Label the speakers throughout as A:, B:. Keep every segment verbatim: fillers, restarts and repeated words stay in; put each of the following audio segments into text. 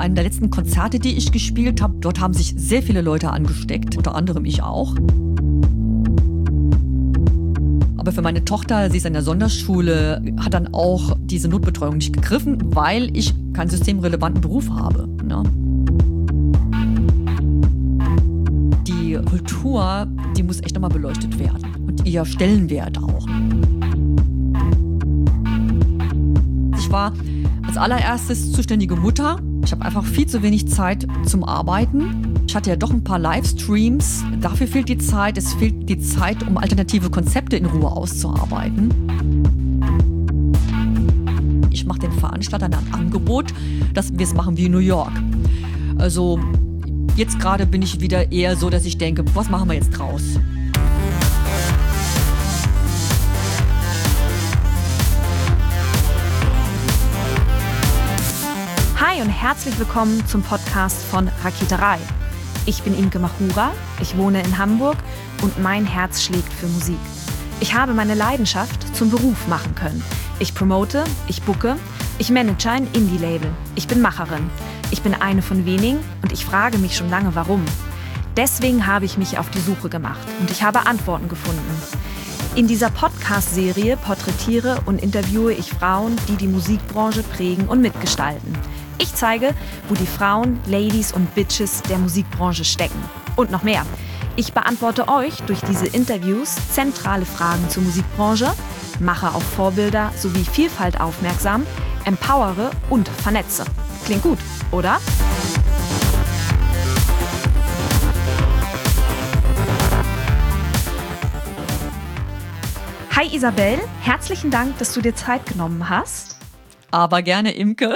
A: einem der letzten Konzerte, die ich gespielt habe. Dort haben sich sehr viele Leute angesteckt, unter anderem ich auch. Aber für meine Tochter, sie ist in der Sonderschule, hat dann auch diese Notbetreuung nicht gegriffen, weil ich keinen systemrelevanten Beruf habe. Ne? Die Kultur, die muss echt nochmal beleuchtet werden und ihr Stellenwert auch. Ich war als allererstes zuständige Mutter. Ich habe einfach viel zu wenig Zeit zum Arbeiten. Ich hatte ja doch ein paar Livestreams. Dafür fehlt die Zeit. Es fehlt die Zeit, um alternative Konzepte in Ruhe auszuarbeiten. Ich mache den Veranstaltern ein Angebot, dass wir es machen wie in New York. Also jetzt gerade bin ich wieder eher so, dass ich denke, was machen wir jetzt draus?
B: Hi und herzlich willkommen zum Podcast von Raketerei. Ich bin Imke Machura, ich wohne in Hamburg und mein Herz schlägt für Musik. Ich habe meine Leidenschaft zum Beruf machen können. Ich promote, ich booke, ich manage ein Indie-Label. Ich bin Macherin. Ich bin eine von wenigen und ich frage mich schon lange, warum. Deswegen habe ich mich auf die Suche gemacht und ich habe Antworten gefunden. In dieser Podcast-Serie porträtiere und interviewe ich Frauen, die die Musikbranche prägen und mitgestalten. Ich zeige, wo die Frauen, Ladies und Bitches der Musikbranche stecken. Und noch mehr. Ich beantworte euch durch diese Interviews zentrale Fragen zur Musikbranche, mache auf Vorbilder sowie Vielfalt aufmerksam, empowere und vernetze. Klingt gut, oder? Hi Isabel, herzlichen Dank, dass du dir Zeit genommen hast.
A: Aber gerne, Imke.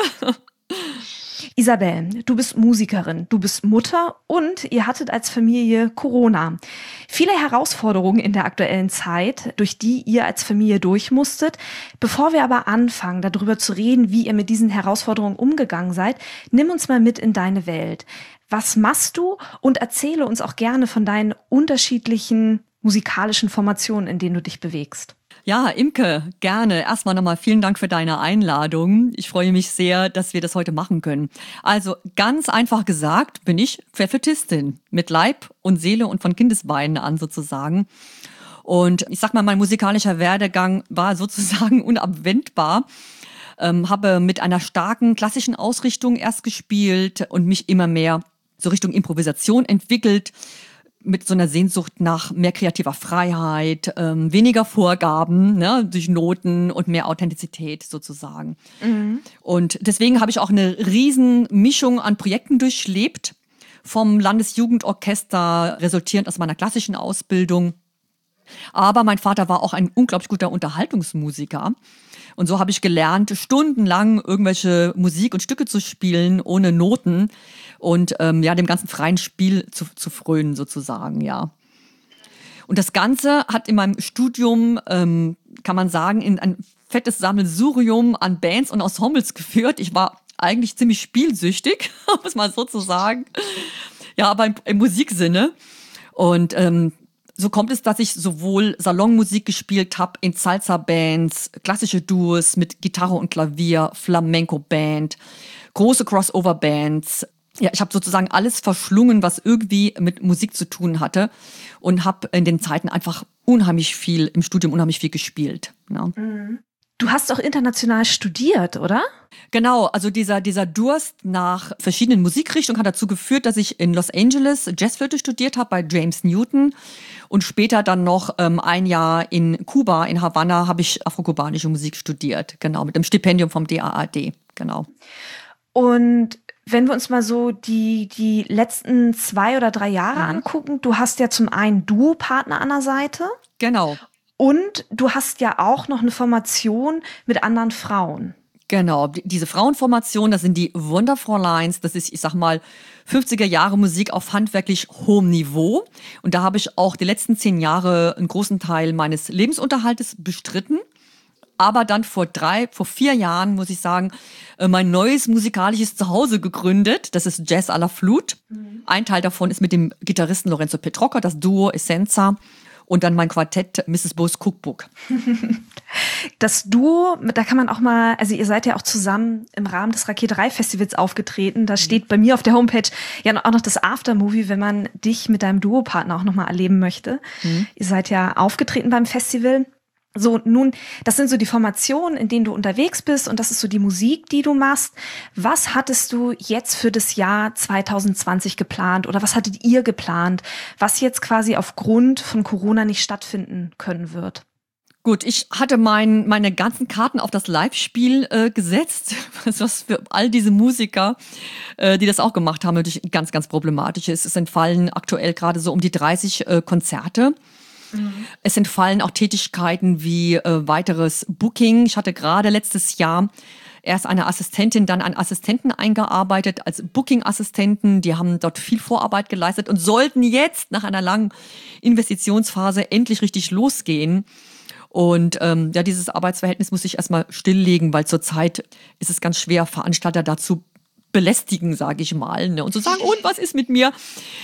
B: Isabel, du bist Musikerin, du bist Mutter und ihr hattet als Familie Corona. Viele Herausforderungen in der aktuellen Zeit, durch die ihr als Familie durch musstet. Bevor wir aber anfangen, darüber zu reden, wie ihr mit diesen Herausforderungen umgegangen seid, nimm uns mal mit in deine Welt. Was machst du? Und erzähle uns auch gerne von deinen unterschiedlichen musikalischen Formationen, in denen du dich bewegst.
A: Ja, Imke, gerne. Erstmal nochmal vielen Dank für deine Einladung. Ich freue mich sehr, dass wir das heute machen können. Also ganz einfach gesagt bin ich Pfeffetistin mit Leib und Seele und von Kindesbeinen an sozusagen. Und ich sag mal, mein musikalischer Werdegang war sozusagen unabwendbar. Ähm, habe mit einer starken klassischen Ausrichtung erst gespielt und mich immer mehr so Richtung Improvisation entwickelt. Mit so einer Sehnsucht nach mehr kreativer Freiheit, ähm, weniger Vorgaben, ne, durch Noten und mehr Authentizität sozusagen. Mhm. Und deswegen habe ich auch eine riesen Mischung an Projekten durchlebt, vom Landesjugendorchester resultierend aus meiner klassischen Ausbildung. Aber mein Vater war auch ein unglaublich guter Unterhaltungsmusiker. Und so habe ich gelernt, stundenlang irgendwelche Musik und Stücke zu spielen, ohne Noten und ähm, ja, dem ganzen freien Spiel zu, zu frönen sozusagen, ja. Und das Ganze hat in meinem Studium, ähm, kann man sagen, in ein fettes Sammelsurium an Bands und Ensembles geführt. Ich war eigentlich ziemlich spielsüchtig, um es mal so zu sagen. Ja, aber im, im Musiksinne. Und ähm, so kommt es, dass ich sowohl Salonmusik gespielt habe in Salsa-Bands, klassische Duos mit Gitarre und Klavier, Flamenco-Band, große Crossover-Bands. Ja, ich habe sozusagen alles verschlungen, was irgendwie mit Musik zu tun hatte und habe in den Zeiten einfach unheimlich viel, im Studium unheimlich viel gespielt. Ja.
B: Du hast auch international studiert, oder?
A: Genau, also dieser, dieser Durst nach verschiedenen Musikrichtungen hat dazu geführt, dass ich in Los Angeles Jazzflöte studiert habe bei James Newton und später dann noch ähm, ein Jahr in Kuba, in Havanna, habe ich afrokubanische Musik studiert, genau, mit dem Stipendium vom D A A D, genau.
B: Und wenn wir uns mal so die, die letzten zwei oder drei Jahre mhm. angucken, du hast ja zum einen Duopartner an der Seite.
A: Genau.
B: Und du hast ja auch noch eine Formation mit anderen Frauen.
A: Genau, diese Frauenformation, das sind die Wonderfräuleins, das ist, ich sag mal, fünfziger Jahre Musik auf handwerklich hohem Niveau. Und da habe ich auch die letzten zehn Jahre einen großen Teil meines Lebensunterhaltes bestritten. Aber dann vor drei, vor vier Jahren, muss ich sagen, mein neues musikalisches Zuhause gegründet. Das ist Jazz à la Flute. Mhm. Ein Teil davon ist mit dem Gitarristen Lorenzo Petrocca, das Duo Essenza. und dann mein Quartett Misses Bo's Cookbook.
B: Das Duo, da kann man auch mal, also ihr seid ja auch zusammen im Rahmen des Raketerei-Festivals aufgetreten. Da steht bei mir auf der Homepage ja auch noch das Aftermovie, wenn man dich mit deinem Duopartner auch nochmal erleben möchte. Mhm. Ihr seid ja aufgetreten beim Festival. So, nun, das sind so die Formationen, in denen du unterwegs bist und das ist so die Musik, die du machst. Was hattest du jetzt für das Jahr zwanzig zwanzig geplant oder was hattet ihr geplant, was jetzt quasi aufgrund von Corona nicht stattfinden können wird?
A: Gut, ich hatte mein, meine ganzen Karten auf das Live-Spiel äh, gesetzt, was für all diese Musiker, äh, die das auch gemacht haben, natürlich ganz, ganz problematisch ist. Es entfallen aktuell gerade so um die dreißig äh, Konzerte. Mhm. Es entfallen auch Tätigkeiten wie äh, weiteres Booking. Ich hatte gerade letztes Jahr erst eine Assistentin, dann einen Assistenten eingearbeitet als Booking-Assistenten. Die haben dort viel Vorarbeit geleistet und sollten jetzt nach einer langen Investitionsphase endlich richtig losgehen. Und ähm, ja, dieses Arbeitsverhältnis muss ich erstmal stilllegen, weil zurzeit ist es ganz schwer, Veranstalter dazu belästigen, sage ich mal, ne? Und zu sagen, und was ist mit mir?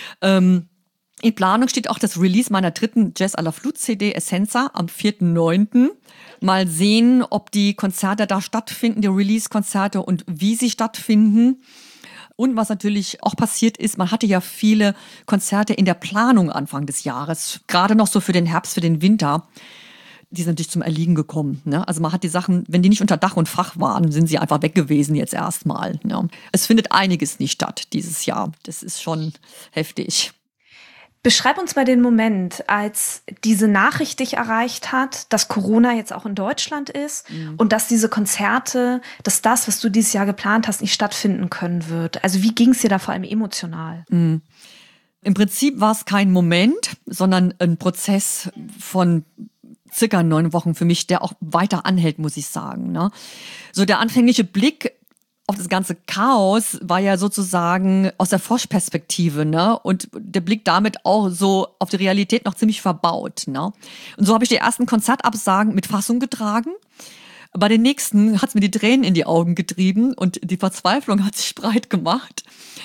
A: Ähm, In Planung steht auch das Release meiner dritten Jazz à la Flute C D Essenza am vierten neunten Mal sehen, ob die Konzerte da stattfinden, die Release-Konzerte und wie sie stattfinden. Und was natürlich auch passiert ist, man hatte ja viele Konzerte in der Planung Anfang des Jahres, gerade noch so für den Herbst, für den Winter. Die sind natürlich zum Erliegen gekommen. Ne? Also man hat die Sachen, wenn die nicht unter Dach und Fach waren, sind sie einfach weg gewesen jetzt erstmal. Ne? Es findet einiges nicht statt dieses Jahr. Das ist schon heftig.
B: Beschreib uns mal den Moment, als diese Nachricht dich erreicht hat, dass Corona jetzt auch in Deutschland ist mhm. und dass diese Konzerte, dass das, was du dieses Jahr geplant hast, nicht stattfinden können wird. Also wie ging es dir da vor allem emotional?
A: Mhm. Im Prinzip war es kein Moment, sondern ein Prozess von circa neun Wochen für mich, der auch weiter anhält, muss ich sagen. Ne? So der anfängliche Blick auf das ganze Chaos war ja sozusagen aus der Forschperspektive, ne? Und der Blick damit auch so auf die Realität noch ziemlich verbaut, ne? Und so habe ich die ersten Konzertabsagen mit Fassung getragen. Bei den nächsten hat es mir die Tränen in die Augen getrieben und die Verzweiflung hat sich breit gemacht.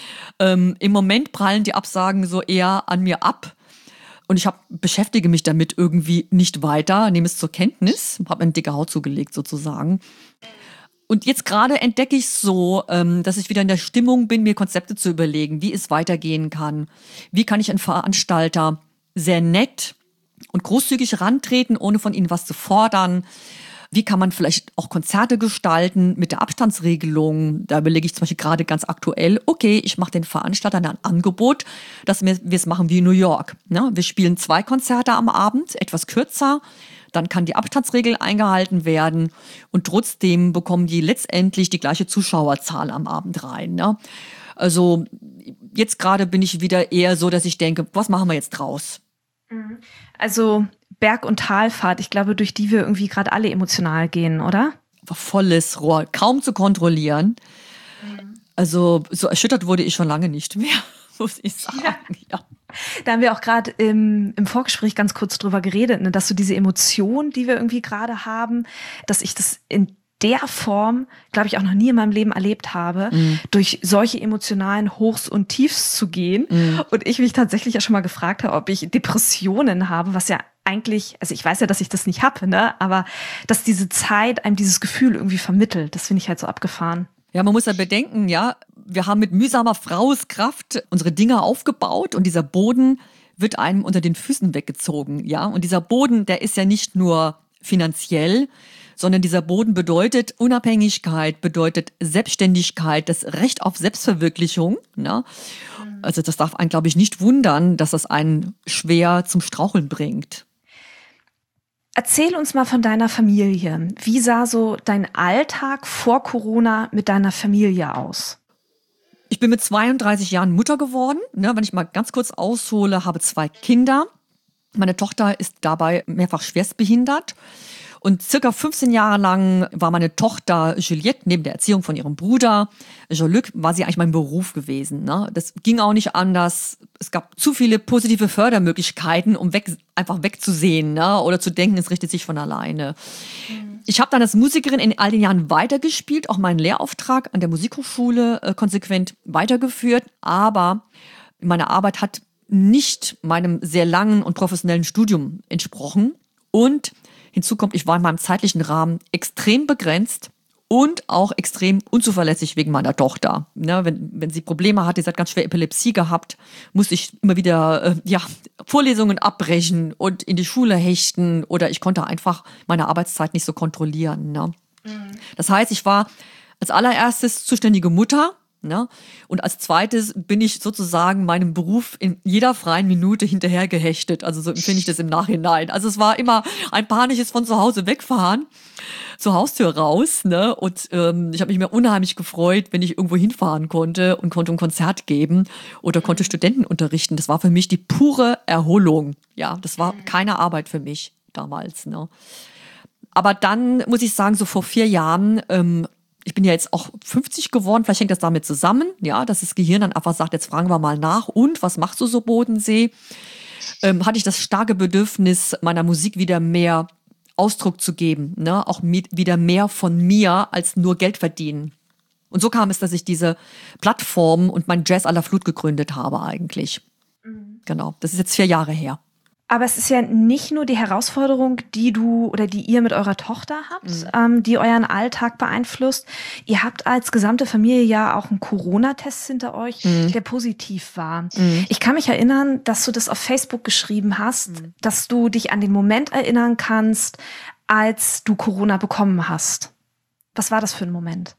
A: Ähm, im Moment prallen die Absagen so eher an mir ab. Und ich hab, beschäftige mich damit irgendwie nicht weiter, nehme es zur Kenntnis, habe eine dicke Haut zugelegt sozusagen. Und jetzt gerade entdecke ich so, dass ich wieder in der Stimmung bin, mir Konzepte zu überlegen, wie es weitergehen kann. Wie kann ich einen Veranstalter sehr nett und großzügig rantreten, ohne von ihnen was zu fordern? Wie kann man vielleicht auch Konzerte gestalten mit der Abstandsregelung? Da überlege ich zum Beispiel gerade ganz aktuell, okay, ich mache den Veranstaltern ein Angebot, dass wir es machen wie in New York. Ne? Wir spielen zwei Konzerte am Abend, etwas kürzer. Dann kann die Abstandsregel eingehalten werden und trotzdem bekommen die letztendlich die gleiche Zuschauerzahl am Abend rein. Ne? Also jetzt gerade bin ich wieder eher so, dass ich denke, was machen wir jetzt draus?
B: Also Berg- und Talfahrt, ich glaube, durch die wir irgendwie gerade alle emotional gehen, oder?
A: Volles Rohr, kaum zu kontrollieren. Mhm. Also so erschüttert wurde ich schon lange nicht mehr, muss ich sagen. Ja. Ja.
B: Da haben wir auch gerade im, im Vorgespräch ganz kurz drüber geredet, ne, dass so diese Emotion, die wir irgendwie gerade haben, dass ich das in der Form, glaube ich, auch noch nie in meinem Leben erlebt habe, mm. durch solche emotionalen Hochs und Tiefs zu gehen. Mm. Und ich mich tatsächlich ja schon mal gefragt habe, ob ich Depressionen habe, was ja eigentlich, also ich weiß ja, dass ich das nicht habe, ne, aber dass diese Zeit einem dieses Gefühl irgendwie vermittelt, das finde ich halt so abgefahren.
A: Ja, man muss ja bedenken, ja, wir haben mit mühsamer Frauenskraft unsere Dinger aufgebaut und dieser Boden wird einem unter den Füßen weggezogen, ja. Und dieser Boden, der ist ja nicht nur finanziell, sondern dieser Boden bedeutet Unabhängigkeit, bedeutet Selbstständigkeit, das Recht auf Selbstverwirklichung, ne? Also das darf einen, glaube ich, nicht wundern, dass das einen schwer zum Straucheln bringt.
B: Erzähl uns mal von deiner Familie. Wie sah so dein Alltag vor Corona mit deiner Familie aus?
A: Ich bin mit zweiunddreißig Jahren Mutter geworden. Ne, wenn ich mal ganz kurz aushole, habe zwei Kinder. Meine Tochter ist dabei mehrfach schwerstbehindert. Und circa fünfzehn Jahre lang war meine Tochter Juliette neben der Erziehung von ihrem Bruder Jean-Luc, war sie eigentlich mein Beruf gewesen. Ne? Das ging auch nicht anders. Es gab zu viele positive Fördermöglichkeiten, um weg, einfach wegzusehen, ne? Oder zu denken, es richtet sich von alleine. Mhm. Ich habe dann als Musikerin in all den Jahren weitergespielt, auch meinen Lehrauftrag an der Musikhochschule äh, konsequent weitergeführt. Aber meine Arbeit hat nicht meinem sehr langen und professionellen Studium entsprochen. Und hinzu kommt, ich war in meinem zeitlichen Rahmen extrem begrenzt und auch extrem unzuverlässig wegen meiner Tochter. Ja, wenn, wenn sie Probleme hatte, sie hat ganz schwer Epilepsie gehabt, musste ich immer wieder äh, ja, Vorlesungen abbrechen und in die Schule hechten oder ich konnte einfach meine Arbeitszeit nicht so kontrollieren. Ne? Mhm. Das heißt, ich war als allererstes zuständige Mutter. Ne? Und als zweites bin ich sozusagen meinem Beruf in jeder freien Minute hinterher gehechtet. Also so empfinde ich das im Nachhinein. Also es war immer ein panisches von zu Hause wegfahren, zur Haustür raus. Ne? Und ähm, ich habe mich mir unheimlich gefreut, wenn ich irgendwo hinfahren konnte und konnte ein Konzert geben oder konnte Studenten unterrichten. Das war für mich die pure Erholung. Ja, das war keine Arbeit für mich damals. Ne? Aber dann muss ich sagen, so vor vier Jahren ähm, ich bin ja jetzt auch fünfzig geworden, vielleicht hängt das damit zusammen, ja, dass das Gehirn dann einfach sagt, jetzt fragen wir mal nach, und was machst du so, Bodensee? Ähm, hatte ich das starke Bedürfnis, meiner Musik wieder mehr Ausdruck zu geben, ne? Auch mit, wieder mehr von mir als nur Geld verdienen. Und so kam es, dass ich diese Plattform und mein Jazz à la Flute gegründet habe eigentlich. Mhm. Genau, das ist jetzt vier Jahre her.
B: Aber es ist ja nicht nur die Herausforderung, die du oder die ihr mit eurer Tochter habt, mhm. ähm, die euren Alltag beeinflusst. Ihr habt als gesamte Familie ja auch einen Corona-Test hinter euch, mhm. der positiv war. Mhm. Ich kann mich erinnern, dass du das auf Facebook geschrieben hast, mhm. dass du dich an den Moment erinnern kannst, als du Corona bekommen hast. Was war das für ein Moment?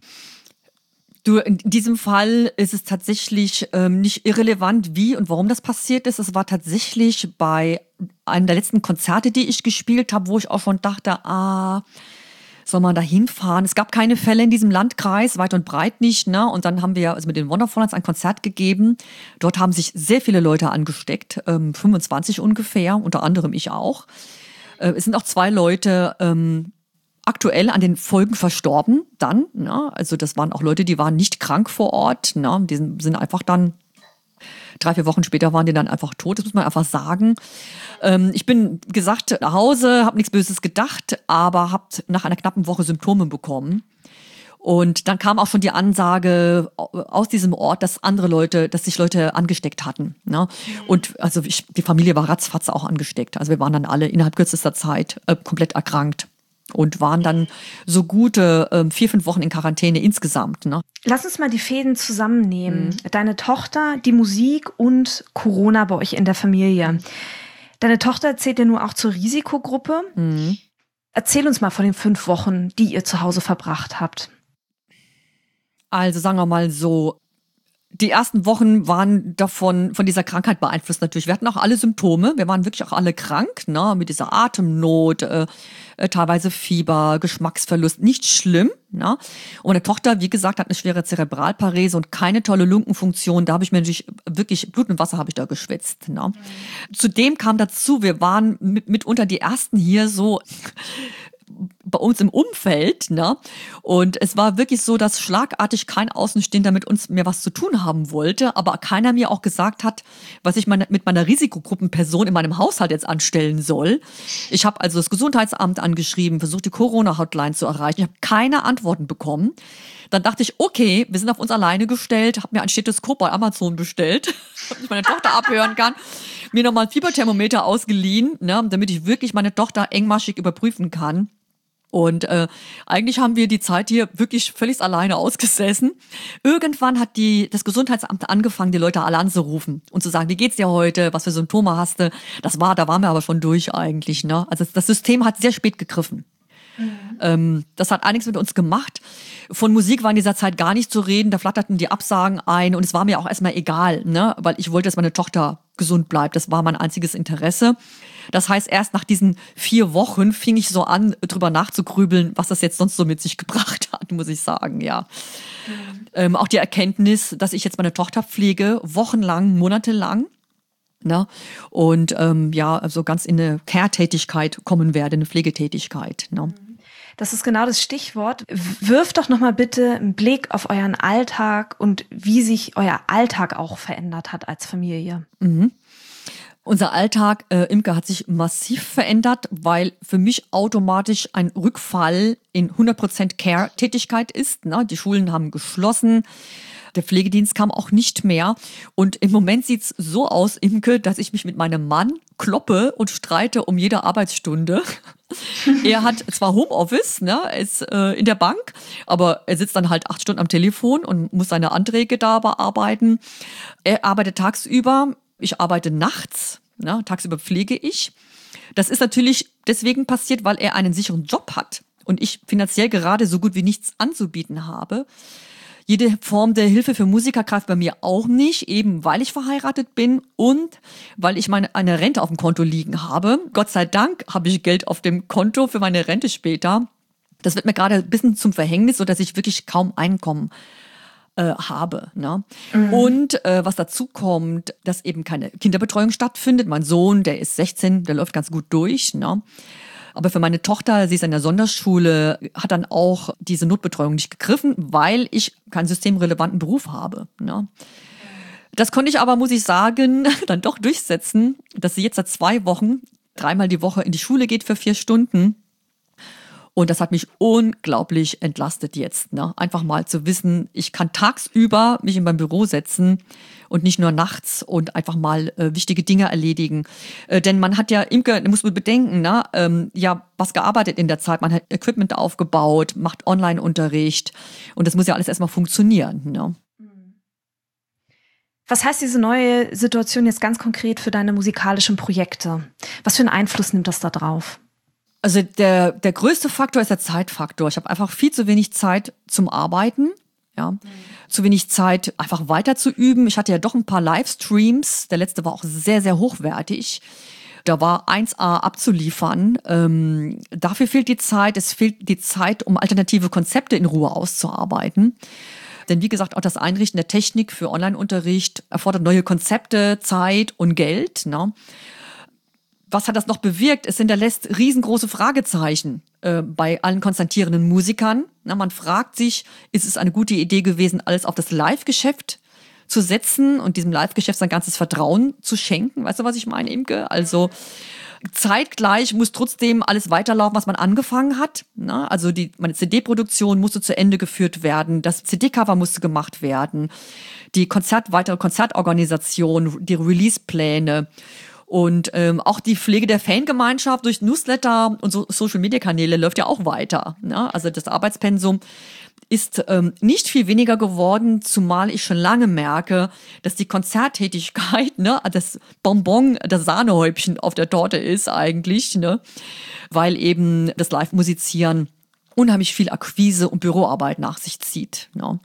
A: Du, in diesem Fall ist es tatsächlich ähm, nicht irrelevant, wie und warum das passiert ist. Es war tatsächlich bei einem der letzten Konzerte, die ich gespielt habe, wo ich auch schon dachte, ah, soll man da hinfahren? Es gab keine Fälle in diesem Landkreis, weit und breit nicht. Ne? Und dann haben wir also mit den Wonderfallers ein Konzert gegeben. Dort haben sich sehr viele Leute angesteckt, ähm, fünfundzwanzig ungefähr, unter anderem ich auch. Äh, es sind auch zwei Leute ähm, aktuell an den Folgen verstorben dann. Ne? Also das waren auch Leute, die waren nicht krank vor Ort. Ne? Die sind einfach dann, drei, vier Wochen später waren die dann einfach tot. Das muss man einfach sagen. Ähm, ich bin gesagt nach Hause, habe nichts Böses gedacht, aber habe nach einer knappen Woche Symptome bekommen. Und dann kam auch schon die Ansage aus diesem Ort, dass andere Leute, dass sich Leute angesteckt hatten. Ne? Und also ich, die Familie war ratzfatz auch angesteckt. Also wir waren dann alle innerhalb kürzester Zeit äh, komplett erkrankt. Und waren dann so gute äh, vier, fünf Wochen in Quarantäne insgesamt. Ne?
B: Lass uns mal die Fäden zusammennehmen. Mhm. Deine Tochter, die Musik und Corona bei euch in der Familie. Deine Tochter zählt ja nur auch zur Risikogruppe. Mhm. Erzähl uns mal von den fünf Wochen, die ihr zu Hause verbracht habt.
A: Also sagen wir mal so, die ersten Wochen waren davon, von dieser Krankheit beeinflusst natürlich. Wir hatten auch alle Symptome. Wir waren wirklich auch alle krank, ne, mit dieser Atemnot, äh, äh, teilweise Fieber, Geschmacksverlust. Nicht schlimm, ne. Und meine Tochter, wie gesagt, hat eine schwere Zerebralparese und keine tolle Lungenfunktion. Da habe ich mir natürlich wirklich Blut und Wasser habe ich da geschwitzt, ne. Mhm. Zudem kam dazu, wir waren mit, mitunter die ersten hier so bei uns im Umfeld, ne? Und es war wirklich so, dass schlagartig kein Außenstehender mit uns mehr was zu tun haben wollte, aber keiner mir auch gesagt hat, was ich meine, mit meiner Risikogruppenperson in meinem Haushalt jetzt anstellen soll. Ich habe also das Gesundheitsamt angeschrieben, versucht die Corona-Hotline zu erreichen. Ich habe keine Antworten bekommen. Dann dachte ich, okay, wir sind auf uns alleine gestellt, habe mir ein Stethoskop bei Amazon bestellt, damit ich meine Tochter abhören kann, mir nochmal ein Fieberthermometer ausgeliehen, ne, damit ich wirklich meine Tochter engmaschig überprüfen kann. Und äh, eigentlich haben wir die Zeit hier wirklich völlig alleine ausgesessen. Irgendwann hat die das Gesundheitsamt angefangen, die Leute alle anzurufen und zu sagen, wie geht's dir heute, was für Symptome hast du? Das war, da waren wir aber schon durch eigentlich. Ne? Also das System hat sehr spät gegriffen. Mhm. Ähm, das hat einiges mit uns gemacht. Von Musik war in dieser Zeit gar nicht zu reden. Da flatterten die Absagen ein und es war mir auch erstmal egal, ne? Weil ich wollte, dass meine Tochter gesund bleibt. Das war mein einziges Interesse. Das heißt, erst nach diesen vier Wochen fing ich so an, drüber nachzugrübeln, was das jetzt sonst so mit sich gebracht hat, muss ich sagen, ja. Mhm. Ähm, auch die Erkenntnis, dass ich jetzt meine Tochter pflege, wochenlang, monatelang, ne? Und ähm, ja, also ganz in eine Care-Tätigkeit kommen werde, eine Pflegetätigkeit, ne?
B: Das ist genau das Stichwort. Wirft doch nochmal bitte einen Blick auf euren Alltag und wie sich euer Alltag auch verändert hat als Familie.
A: Mhm. Unser Alltag, äh, Imke, hat sich massiv verändert, weil für mich automatisch ein Rückfall in hundert Prozent Care-Tätigkeit ist. Ne? Die Schulen haben geschlossen. Der Pflegedienst kam auch nicht mehr. Und im Moment sieht es so aus, Imke, dass ich mich mit meinem Mann kloppe und streite um jede Arbeitsstunde. Er hat zwar Homeoffice, ne, er ist äh, in der Bank, aber er sitzt dann halt acht Stunden am Telefon und muss seine Anträge da bearbeiten. Er arbeitet tagsüber, ich arbeite nachts, ne, tagsüber pflege ich. Das ist natürlich deswegen passiert, weil er einen sicheren Job hat und ich finanziell gerade so gut wie nichts anzubieten habe. Jede Form der Hilfe für Musiker greift bei mir auch nicht, eben weil ich verheiratet bin und weil ich meine eine Rente auf dem Konto liegen habe. Gott sei Dank habe ich Geld auf dem Konto für meine Rente später. Das wird mir gerade ein bisschen zum Verhängnis, sodass ich wirklich kaum Einkommen äh, habe. Ne? Mhm. Und äh, was dazu kommt, dass eben keine Kinderbetreuung stattfindet. Mein Sohn, der ist sechzehn, der läuft ganz gut durch, ne? Aber für meine Tochter, sie ist in der Sonderschule, hat dann auch diese Notbetreuung nicht gegriffen, weil ich keinen systemrelevanten Beruf habe. Ne? Das konnte ich aber, muss ich sagen, dann doch durchsetzen, dass sie jetzt seit zwei Wochen dreimal die Woche in die Schule geht für vier Stunden. Und das hat mich unglaublich entlastet jetzt. Ne? Einfach mal zu wissen, ich kann tagsüber mich in mein Büro setzen und nicht nur nachts und einfach mal äh, wichtige Dinge erledigen. Äh, denn man hat ja, Imke, muss man bedenken, ne? ähm, ja, was gearbeitet in der Zeit. Man hat Equipment aufgebaut, macht Online-Unterricht und das muss ja alles erstmal funktionieren. Ne?
B: Was heißt diese neue Situation jetzt ganz konkret für deine musikalischen Projekte? Was für einen Einfluss nimmt das da drauf?
A: Also der, der größte Faktor ist der Zeitfaktor. Ich habe einfach viel zu wenig Zeit zum Arbeiten, ja, mhm. zu wenig Zeit einfach weiter zu üben. Ich hatte ja doch ein paar Livestreams. Der letzte war auch sehr, sehr hochwertig. Da war eins A abzuliefern. Ähm, dafür fehlt die Zeit. Es fehlt die Zeit, um alternative Konzepte in Ruhe auszuarbeiten. Denn wie gesagt, auch das Einrichten der Technik für Online-Unterricht erfordert neue Konzepte, Zeit und Geld, ne? Was hat das noch bewirkt? Es hinterlässt riesengroße Fragezeichen äh, bei allen konstantierenden Musikern. Na, man fragt sich, ist es eine gute Idee gewesen, alles auf das Live-Geschäft zu setzen und diesem Live-Geschäft sein ganzes Vertrauen zu schenken? Weißt du, was ich meine, Imke? Also zeitgleich muss trotzdem alles weiterlaufen, was man angefangen hat. Na, also die, meine C D-Produktion musste zu Ende geführt werden, das C D-Cover musste gemacht werden, die Konzert, weitere Konzertorganisation, die Release-Pläne. Und ähm, auch die Pflege der Fangemeinschaft durch Newsletter und so Social-Media-Kanäle läuft ja auch weiter. Ne? Also das Arbeitspensum ist ähm, nicht viel weniger geworden, zumal ich schon lange merke, dass die Konzerttätigkeit, ne, das Bonbon, das Sahnehäubchen auf der Torte ist eigentlich, ne? Weil eben das Live-Musizieren unheimlich viel Akquise und Büroarbeit nach sich zieht. Ne?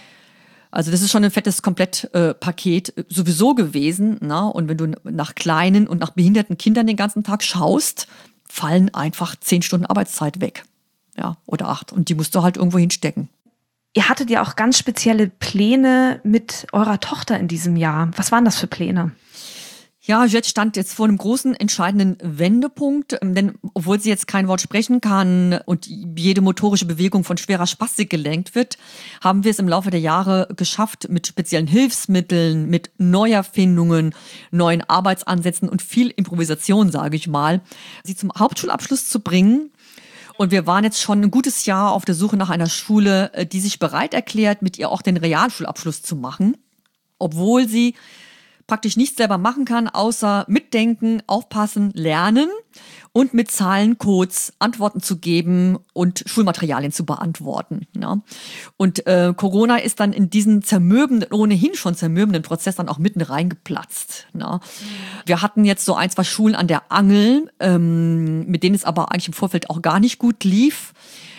A: Also das ist schon ein fettes Komplettpaket äh, sowieso gewesen. Na? Und wenn du nach kleinen und nach behinderten Kindern den ganzen Tag schaust, fallen einfach zehn Stunden Arbeitszeit weg. Ja, oder acht. Und die musst du halt irgendwo hinstecken.
B: Ihr hattet ja auch ganz spezielle Pläne mit eurer Tochter in diesem Jahr. Was waren das für Pläne?
A: Ja, Jet stand jetzt vor einem großen, entscheidenden Wendepunkt, denn obwohl sie jetzt kein Wort sprechen kann und jede motorische Bewegung von schwerer Spastik gelenkt wird, haben wir es im Laufe der Jahre geschafft, mit speziellen Hilfsmitteln, mit Neuerfindungen, neuen Arbeitsansätzen und viel Improvisation, sage ich mal, sie zum Hauptschulabschluss zu bringen. Und wir waren jetzt schon ein gutes Jahr auf der Suche nach einer Schule, die sich bereit erklärt, mit ihr auch den Realschulabschluss zu machen, obwohl sie praktisch nichts selber machen kann, außer mitdenken, aufpassen, lernen und mit Zahlencodes Antworten zu geben und Schulmaterialien zu beantworten. Ne? Und äh, Corona ist dann in diesen zermürbenden, ohnehin schon zermürbenden Prozess dann auch mitten reingeplatzt. Ne? Wir hatten jetzt so ein, zwei Schulen an der Angel, ähm, mit denen es aber eigentlich im Vorfeld auch gar nicht gut lief,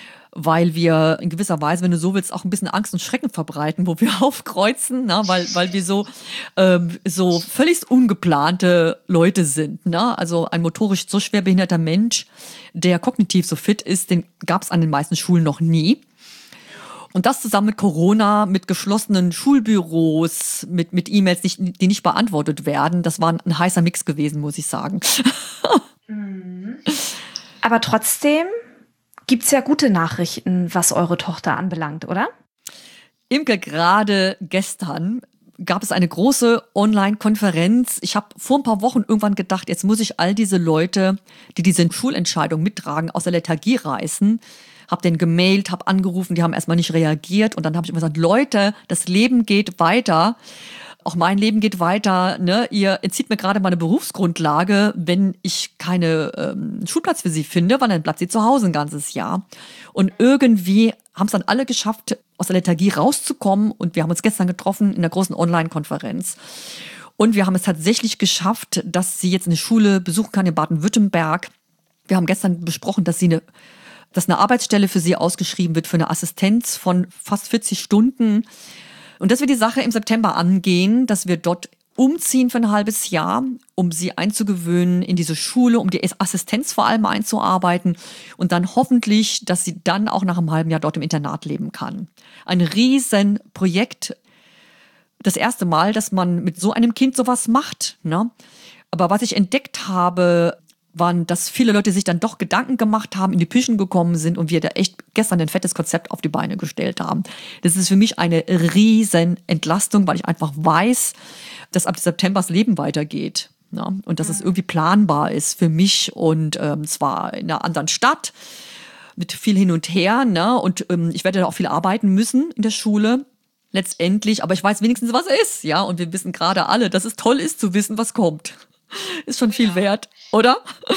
A: weil wir in gewisser Weise, wenn du so willst, auch ein bisschen Angst und Schrecken verbreiten, wo wir aufkreuzen, ne? weil, weil wir so, ähm, so völlig ungeplante Leute sind. Ne? Also ein motorisch so schwer behinderter Mensch, der kognitiv so fit ist, den gab es an den meisten Schulen noch nie. Und das zusammen mit Corona, mit geschlossenen Schulbüros, mit, mit E-Mails, die, die nicht beantwortet werden, das war ein, ein heißer Mix gewesen, muss ich sagen.
B: Aber trotzdem gibt's ja gute Nachrichten, was eure Tochter anbelangt, oder?
A: Imke, gerade gestern gab es eine große Online-Konferenz. Ich habe vor ein paar Wochen irgendwann gedacht, jetzt muss ich all diese Leute, die diese Schulentscheidung mittragen, aus der Lethargie reißen, habe denen gemailt, habe angerufen, die haben erstmal nicht reagiert und dann habe ich immer gesagt, Leute, das Leben geht weiter. Auch mein Leben geht weiter, ne? Ihr entzieht mir gerade meine Berufsgrundlage, wenn ich keine ähm, Schulplatz für sie finde, weil dann bleibt sie zu Hause ein ganzes Jahr. Und irgendwie haben es dann alle geschafft, aus der Lethargie rauszukommen und wir haben uns gestern getroffen in der großen Online-Konferenz. Und wir haben es tatsächlich geschafft, dass sie jetzt eine Schule besuchen kann in Baden-Württemberg. Wir haben gestern besprochen, dass sie eine, dass eine Arbeitsstelle für sie ausgeschrieben wird für eine Assistenz von fast vierzig Stunden. Und dass wir die Sache im September angehen, dass wir dort umziehen für ein halbes Jahr, um sie einzugewöhnen in diese Schule, um die Assistenz vor allem einzuarbeiten und dann hoffentlich, dass sie dann auch nach einem halben Jahr dort im Internat leben kann. Ein Riesenprojekt. Das erste Mal, dass man mit so einem Kind sowas macht, ne? Aber was ich entdeckt habe, waren, dass viele Leute sich dann doch Gedanken gemacht haben, in die Püschen gekommen sind und wir da echt gestern ein fettes Konzept auf die Beine gestellt haben. Das ist für mich eine riesen Entlastung, weil ich einfach weiß, dass ab September das Leben weitergeht. Ne? Und dass es irgendwie planbar ist für mich und ähm, zwar in einer anderen Stadt mit viel hin und her. Ne? Und ähm, ich werde da auch viel arbeiten müssen in der Schule. Letztendlich, aber ich weiß wenigstens, was ist. Ja? Und wir wissen gerade alle, dass es toll ist zu wissen, was kommt. Ist schon viel wert, oder?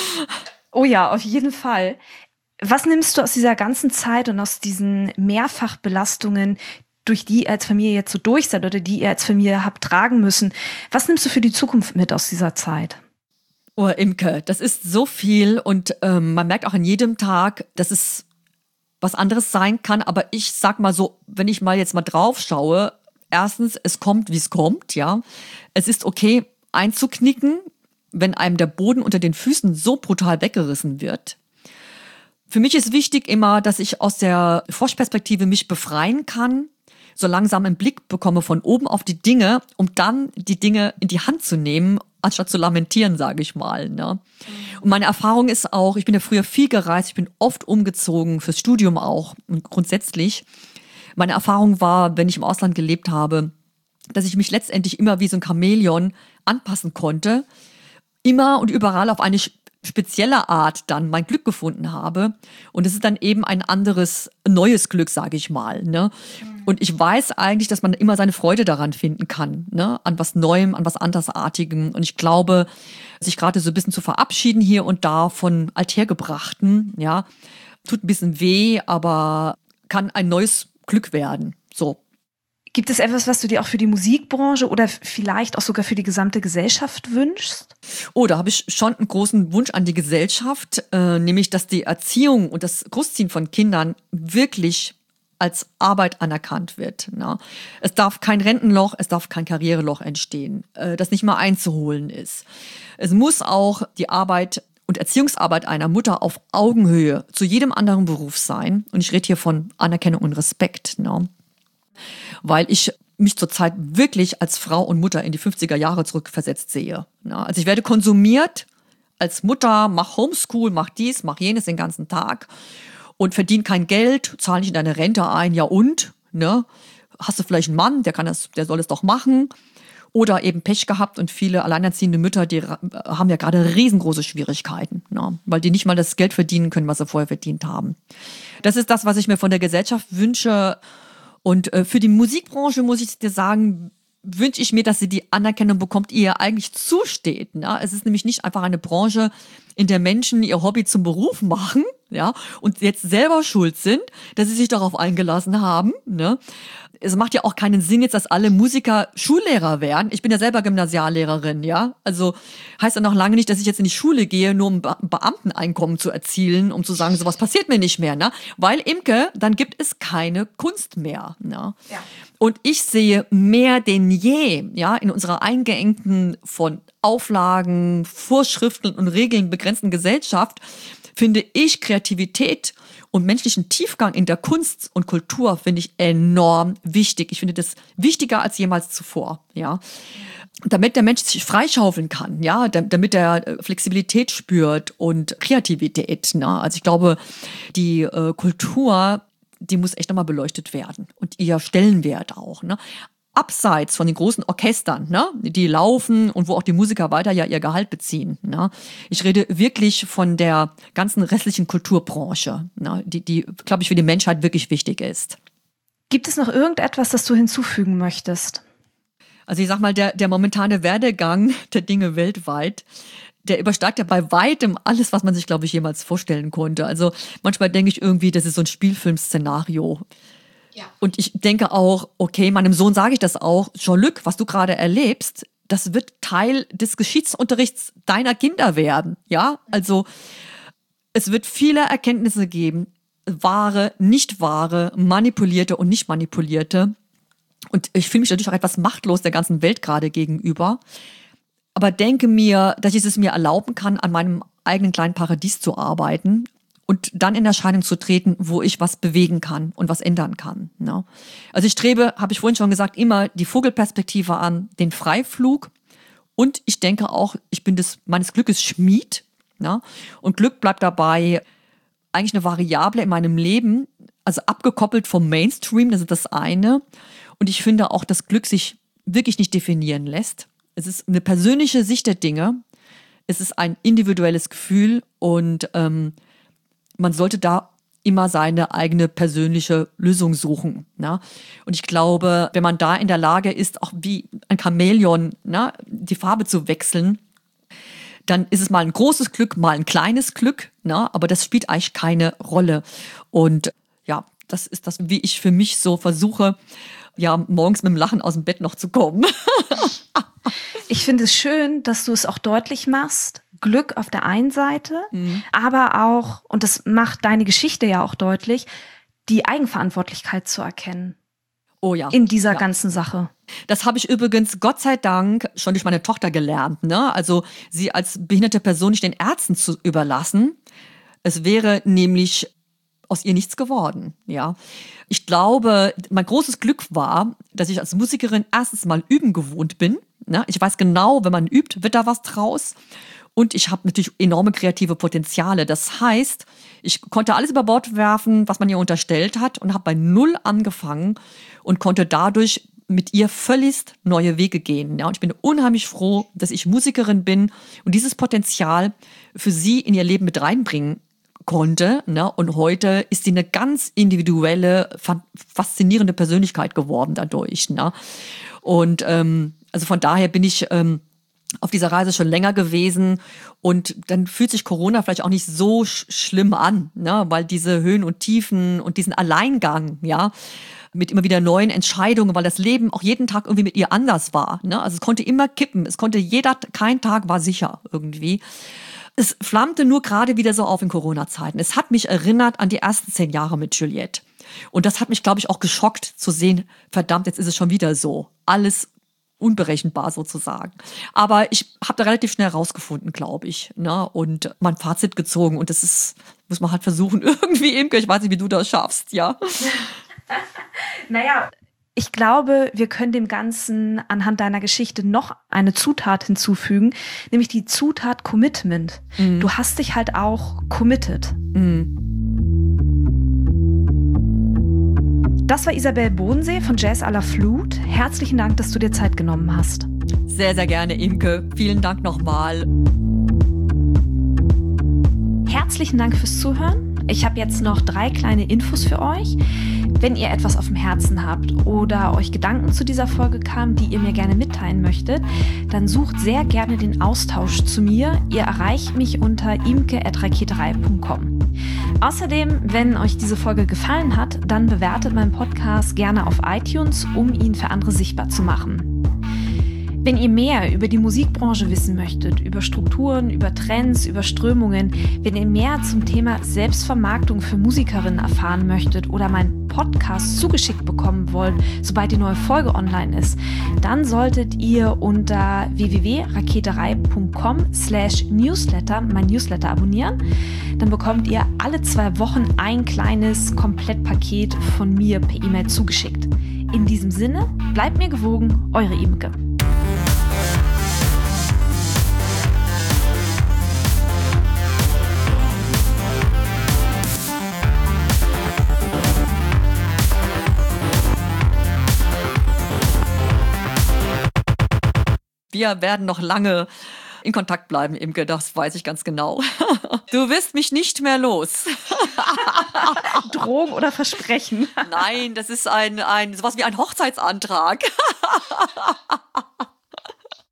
B: Oh ja, auf jeden Fall. Was nimmst du aus dieser ganzen Zeit und aus diesen Mehrfachbelastungen, durch die ihr als Familie jetzt so durch seid oder die ihr als Familie habt tragen müssen, was nimmst du für die Zukunft mit aus dieser Zeit?
A: Oh, Imke, das ist so viel und ähm, man merkt auch an jedem Tag, dass es was anderes sein kann. Aber ich sag mal so, wenn ich mal jetzt mal drauf schaue, erstens, es kommt, wie es kommt, ja. Es ist okay, einzuknicken, wenn einem der Boden unter den Füßen so brutal weggerissen wird. Für mich ist wichtig immer, dass ich aus der Froschperspektive mich befreien kann, so langsam einen Blick bekomme von oben auf die Dinge, um dann die Dinge in die Hand zu nehmen, anstatt zu lamentieren, sage ich mal. Ne? Und meine Erfahrung ist auch, ich bin ja früher viel gereist, ich bin oft umgezogen, fürs Studium auch und grundsätzlich. Meine Erfahrung war, wenn ich im Ausland gelebt habe, dass ich mich letztendlich immer wie so ein Chamäleon anpassen konnte, immer und überall auf eine spezielle Art dann mein Glück gefunden habe. Und es ist dann eben ein anderes, neues Glück, sage ich mal. Ne? Und ich weiß eigentlich, dass man immer seine Freude daran finden kann, ne? An was Neuem, an was Andersartigem. Und ich glaube, sich gerade so ein bisschen zu verabschieden hier und da von Althergebrachten, ja, tut ein bisschen weh, aber kann ein neues Glück werden. So.
B: Gibt es etwas, was du dir auch für die Musikbranche oder vielleicht auch sogar für die gesamte Gesellschaft wünschst?
A: Oh, da habe ich schon einen großen Wunsch an die Gesellschaft, äh, nämlich, dass die Erziehung und das Großziehen von Kindern wirklich als Arbeit anerkannt wird. Ne? Es darf kein Rentenloch, es darf kein Karriereloch entstehen, äh, das nicht mal einzuholen ist. Es muss auch die Arbeit und Erziehungsarbeit einer Mutter auf Augenhöhe zu jedem anderen Beruf sein. Und ich rede hier von Anerkennung und Respekt. Ne? Weil ich mich zurzeit wirklich als Frau und Mutter in die fünfziger Jahre zurückversetzt sehe. Also ich werde konsumiert als Mutter, mach Homeschool, mach dies, mach jenes den ganzen Tag und verdiene kein Geld, zahle nicht in deine Rente ein, ja und? Ne? Hast du vielleicht einen Mann, der kann das, der soll es doch machen? Oder eben Pech gehabt und viele alleinerziehende Mütter, die haben ja gerade riesengroße Schwierigkeiten, ne? Weil die nicht mal das Geld verdienen können, was sie vorher verdient haben. Das ist das, was ich mir von der Gesellschaft wünsche. Und äh, für die Musikbranche muss ich dir sagen, wünsche ich mir, dass sie die Anerkennung bekommt, die ihr eigentlich zusteht. Ne? Es ist nämlich nicht einfach eine Branche, in der Menschen ihr Hobby zum Beruf machen, ja, und jetzt selber schuld sind, dass sie sich darauf eingelassen haben. Ne? Es macht ja auch keinen Sinn jetzt, dass alle Musiker Schullehrer werden. Ich bin ja selber Gymnasiallehrerin, ja. Also heißt ja noch lange nicht, dass ich jetzt in die Schule gehe, nur um Be- Beamteneinkommen zu erzielen, um zu sagen, sowas passiert mir nicht mehr, ne? Weil, Imke, dann gibt es keine Kunst mehr, ne? Ja. Und ich sehe mehr denn je, ja, in unserer eingeengten, von Auflagen, Vorschriften und Regeln begrenzten Gesellschaft, finde ich Kreativität und menschlichen Tiefgang in der Kunst und Kultur finde ich enorm wichtig. Ich finde das wichtiger als jemals zuvor, ja. Damit der Mensch sich freischaufeln kann, ja, damit er Flexibilität spürt und Kreativität, ne? Also ich glaube, die äh, Kultur, die muss echt nochmal beleuchtet werden und ihr Stellenwert auch, ne? abseits von den großen Orchestern, ne, die laufen und wo auch die Musiker weiter ja ihr Gehalt beziehen. Ne. Ich rede wirklich von der ganzen restlichen Kulturbranche, ne, die, die glaube ich, für die Menschheit wirklich wichtig ist.
B: Gibt es noch irgendetwas, das du hinzufügen möchtest?
A: Also ich sag mal, der, der momentane Werdegang der Dinge weltweit, der übersteigt ja bei weitem alles, was man sich, glaube ich, jemals vorstellen konnte. Also manchmal denke ich irgendwie, das ist so ein Spielfilm-Szenario. Ja. Und ich denke auch, okay, meinem Sohn sage ich das auch, Jean-Luc, was du gerade erlebst, das wird Teil des Geschichtsunterrichts deiner Kinder werden. Ja, also es wird viele Erkenntnisse geben, wahre, nicht wahre, manipulierte und nicht manipulierte. Und ich fühle mich natürlich auch etwas machtlos der ganzen Welt gerade gegenüber. Aber denke mir, dass ich es mir erlauben kann, an meinem eigenen kleinen Paradies zu arbeiten und dann in Erscheinung zu treten, wo ich was bewegen kann und was ändern kann. Ne? Also ich strebe, habe ich vorhin schon gesagt, immer die Vogelperspektive an, den Freiflug. Und ich denke auch, ich bin des, meines Glückes Schmied. Ne? Und Glück bleibt dabei eigentlich eine Variable in meinem Leben, also abgekoppelt vom Mainstream, das ist das eine. Und ich finde auch, dass Glück sich wirklich nicht definieren lässt. Es ist eine persönliche Sicht der Dinge. Es ist ein individuelles Gefühl und ähm, man sollte da immer seine eigene persönliche Lösung suchen. Ne? Und ich glaube, wenn man da in der Lage ist, auch wie ein Chamäleon, ne, die Farbe zu wechseln, dann ist es mal ein großes Glück, mal ein kleines Glück. Ne? Aber das spielt eigentlich keine Rolle. Und ja, das ist das, wie ich für mich so versuche, ja, morgens mit dem Lachen aus dem Bett noch zu kommen.
B: Ich finde es schön, dass du es auch deutlich machst. Glück auf der einen Seite, mhm. aber auch, und das macht deine Geschichte ja auch deutlich, die Eigenverantwortlichkeit zu erkennen.
A: Oh ja.
B: In dieser
A: ja.
B: ganzen Sache.
A: Das habe ich übrigens Gott sei Dank schon durch meine Tochter gelernt. Ne? Also sie als behinderte Person nicht den Ärzten zu überlassen. Es wäre nämlich aus ihr nichts geworden. Ja, ich glaube, mein großes Glück war, dass ich als Musikerin erstens mal üben gewohnt bin. Ne? Ich weiß genau, wenn man übt, wird da was draus. Und ich habe natürlich enorme kreative Potenziale. Das heißt, ich konnte alles über Bord werfen, was man ihr unterstellt hat und habe bei Null angefangen und konnte dadurch mit ihr völlig neue Wege gehen. Ja, und ich bin unheimlich froh, dass ich Musikerin bin und dieses Potenzial für sie in ihr Leben mit reinbringen konnte. Ne? Und heute ist sie eine ganz individuelle, faszinierende Persönlichkeit geworden dadurch. Ne? Und ähm, also von daher bin ich ähm, auf dieser Reise schon länger gewesen und dann fühlt sich Corona vielleicht auch nicht so sch- schlimm an, ne? Weil diese Höhen und Tiefen und diesen Alleingang, ja, mit immer wieder neuen Entscheidungen, weil das Leben auch jeden Tag irgendwie mit ihr anders war, ne? Also es konnte immer kippen, es konnte jeder, kein Tag war sicher irgendwie. Es flammte nur gerade wieder so auf in Corona-Zeiten. Es hat mich erinnert an die ersten zehn Jahre mit Juliette. Und das hat mich, glaube ich, auch geschockt zu sehen, verdammt, jetzt ist es schon wieder so. Alles unberechenbar sozusagen. Aber ich habe da relativ schnell rausgefunden, glaube ich, ne? Und mein Fazit gezogen. Und das ist, muss man halt versuchen, irgendwie, Imke, ich weiß nicht, wie du das schaffst, ja.
B: Naja, ich glaube, wir können dem Ganzen anhand deiner Geschichte noch eine Zutat hinzufügen, nämlich die Zutat Commitment. Mhm. Du hast dich halt auch committed. Mhm. Das war Isabel Bodensee von Jazz à la Flute. Herzlichen Dank, dass du dir Zeit genommen hast.
A: Sehr, sehr gerne, Imke. Vielen Dank nochmal.
B: Herzlichen Dank fürs Zuhören. Ich habe jetzt noch drei kleine Infos für euch. Wenn ihr etwas auf dem Herzen habt oder euch Gedanken zu dieser Folge kamen, die ihr mir gerne mitteilen möchtet, dann sucht sehr gerne den Austausch zu mir. Ihr erreicht mich unter imke at raketerei punkt com. Außerdem, wenn euch diese Folge gefallen hat, dann bewertet meinen Podcast gerne auf iTunes, um ihn für andere sichtbar zu machen. Wenn ihr mehr über die Musikbranche wissen möchtet, über Strukturen, über Trends, über Strömungen, wenn ihr mehr zum Thema Selbstvermarktung für Musikerinnen erfahren möchtet oder meinen Podcast zugeschickt bekommen wollt, sobald die neue Folge online ist, dann solltet ihr unter w w w punkt raketerei punkt com slash newsletter mein Newsletter abonnieren. Dann bekommt ihr alle zwei Wochen ein kleines Komplettpaket von mir per E-Mail zugeschickt. In diesem Sinne, bleibt mir gewogen, eure Imke.
A: wir werden noch lange in Kontakt bleiben, Imke, das weiß ich ganz genau. Du wirst mich nicht mehr los.
B: Drohung oder Versprechen?
A: Nein, das ist ein, ein sowas wie ein Hochzeitsantrag.